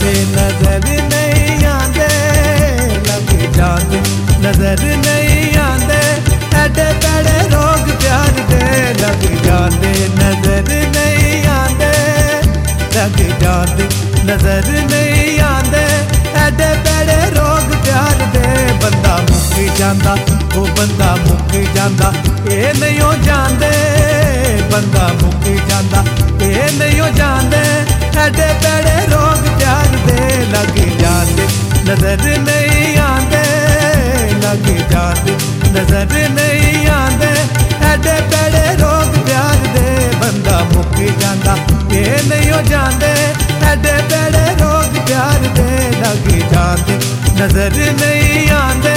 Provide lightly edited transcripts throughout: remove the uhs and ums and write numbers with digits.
जाते नजर नहीं आंदे, लग जाते नजर नहीं आंदे, एडे बड़े रोग प्यार दे लग जाते नजर नहीं आंदे, लग जाते नजर नहीं आंदे, एडे बड़े रोग प्यार दे। बंदा मुक्की जांदा वो बंदा मुक्की जांदा, ये नहीं हो जांदे, बंदा मुक्की जांदा ये नहीं हो जांदे, एडे बड़े रोग प्यार दे लग जाते नजर नहीं आंदे, लग जाते नजर नहीं आंदे, एडे बड़े रोग प्यार दे। बंदा मुक्की जांदा ये नहीं हो जांदे, एडे बड़े रोग प्यार दे लग जाते नजर नहीं आंदे।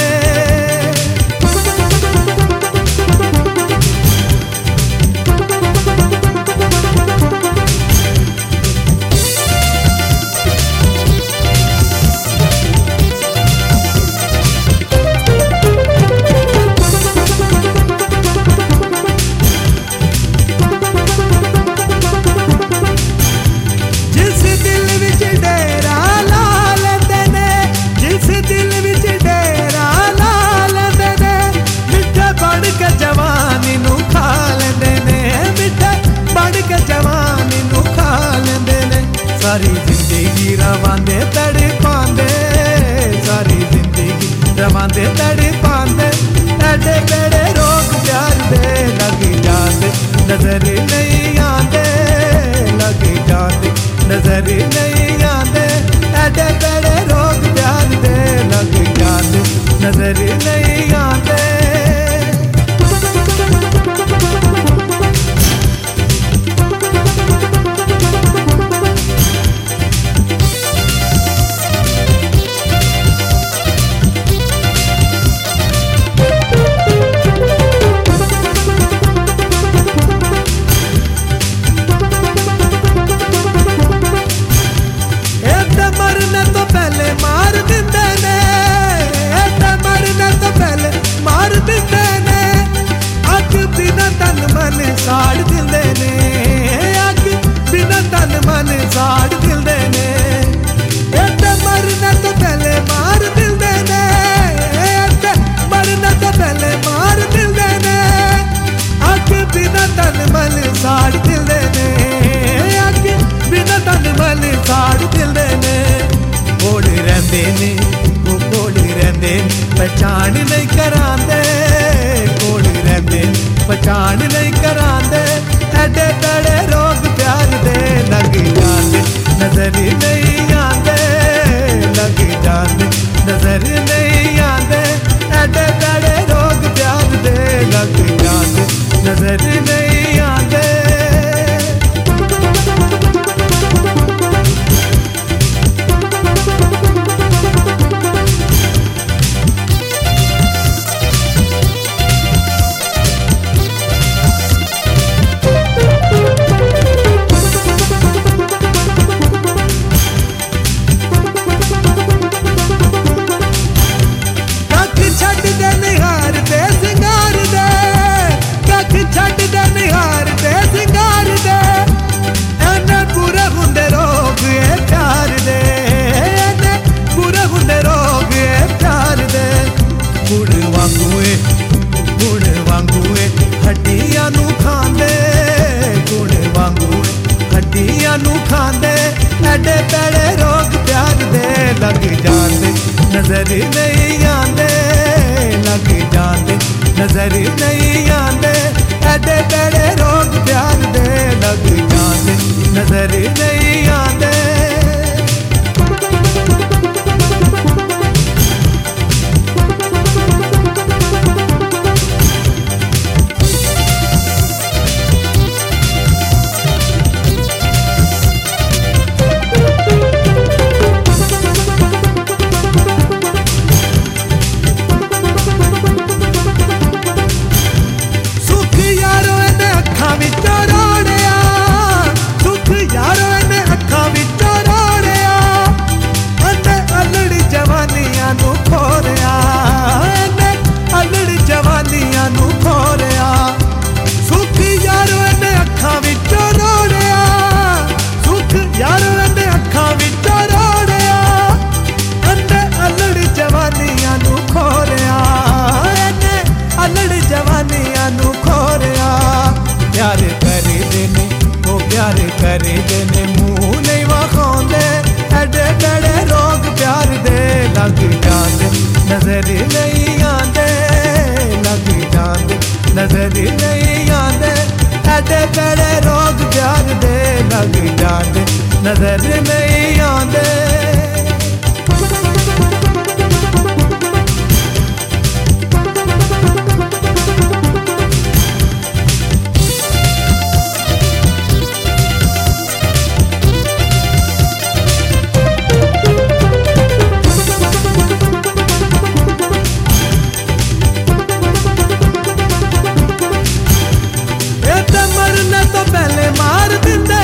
सारी जिंदगी रवांदे तड़ पांदे, सारी जिंदगी रवांदे तड़ पांदे, एडे बड़े रोग प्यार दे लग जाते नजर नहीं आंदे, लग जाते नजर नहीं आंदे, एडे बड़े रोग प्यार दे लग जाते नजर नहीं आंदे। मरने तो पहले मार दिंदे ने, मरने तो पहले मार दिंदे ने, अग बिना तन मन साड़ दिंदे ने, अग बिना तन मन साड़ दिंदे ने, मरने तो पहले मार दिंदे ने, मरने तो पहले मार दिंदे ने, अग बिना तन मन साड़ दिंदे ने, अग बिना तन मन साड़ दिंदे ने। कोल रहंदे ने वो कोल रहंदे पहचान नहीं करांदे, कोल रहंदे पहचान नहीं करांदे, एडे बड़े रोग प्यार दे लग जाते नजर नहीं आंदे, लग जाते नजर नहीं आंदे, एडे बड़े रोग प्यार दे लग जाते नजर नहीं आंदे। हड्डियां नू खांदे, गुड़ वांगू हड्डियां नू खांदे, एडे बड़े रोग प्यार दे लग जाते नजर नहीं आंदे, लग जाते नजर नहीं आंदे, एडे बड़े रोग प्यार दे लग जाते नजर नहीं आंदे। यारो ने अखां विच रोड़िया, नजर नहीं आंदे एडे पेड़े रोग प्यार दे लग जांदे नजर नहीं आंदे मरने तो पहले मार दिंदे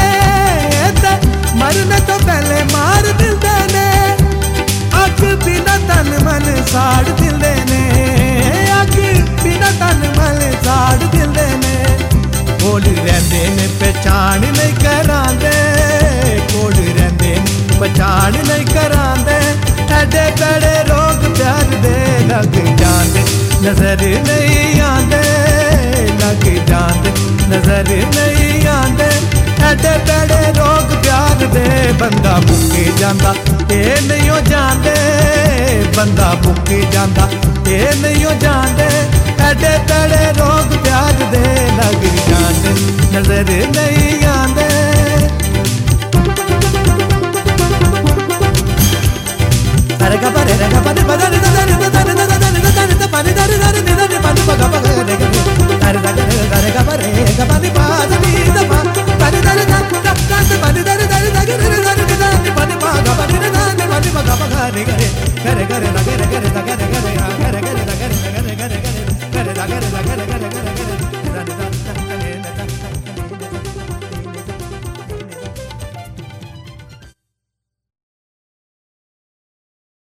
मार दिंदे ने अग बिना तन मन साड़ दिंदे ने अग बिना तन मन साड़ दिंदे ने कोल रहंदे ने पहचान नहीं करांदे कोल रहंदे पहचान नहीं करांदे एडे बड़े रोग प्यार दे लग जांदे नजर नहीं आंदे लग जांदे नजर नहीं आंदे एडे बड़े रोग प्यार दे बंदा मुक्की जांदा ये नहीं हो जांदे बंदा मुक्की जांदा ये नहीं हो जांदे एडे बड़े रोग प्यार दे लग जांदे नजर नहीं